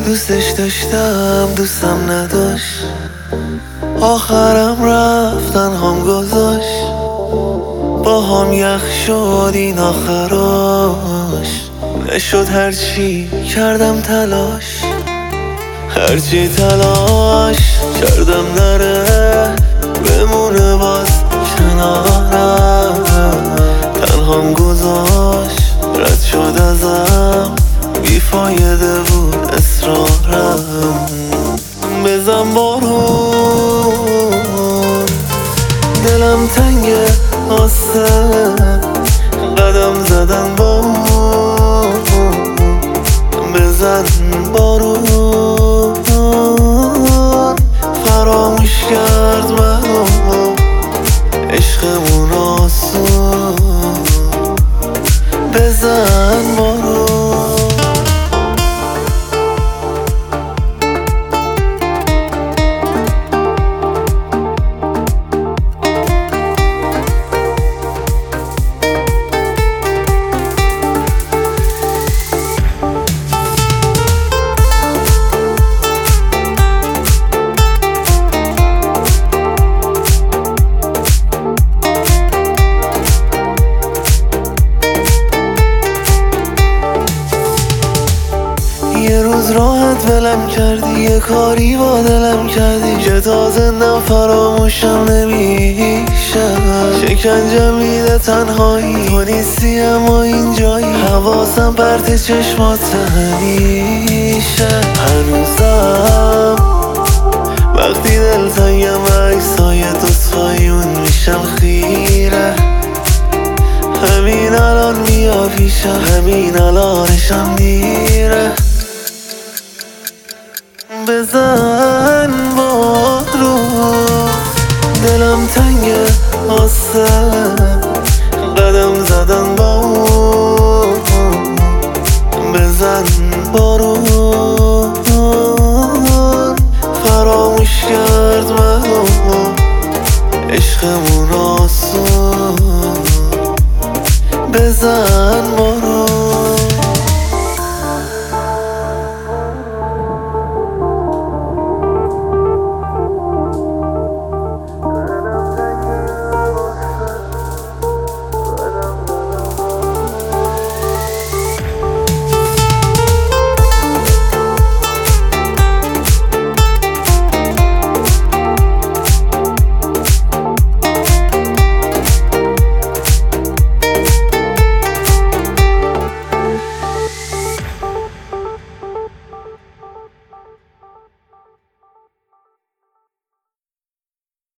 دوستش داشتم دوستم نداشت، آخرم رفت تنهام گذاشت. با هم یخ شد این آخراش، نشد هرچی کردم تلاش، هرچی تلاش کردم نره بمونه باز کنارم. تنهام گذاشت رد شد ازم، بیفایده بود اصرارم. بزن بارون دلم تنگه واسه قدم زدن با اون. بزن بارون فراموش کرد منو عشقمون آسون. بزن بارون یه روز راحت ولم کردی، یه کاری با دلم کردی که تا زندم فراموشم نمیشه. شکنجه میده تنهایی، تو نیستی اما اینجایی، حواسم پرت چشمات همیشه. هنوزم وقتی دلتنگم عکسای دوستایون میشم خیره. همین الان بیا پیشم، همین الانشم دیره. بزن بارون دلم تنگه واسه قدم زدن با اون. بزن بارون فراموش کرد منو عشقمون آسون. بزن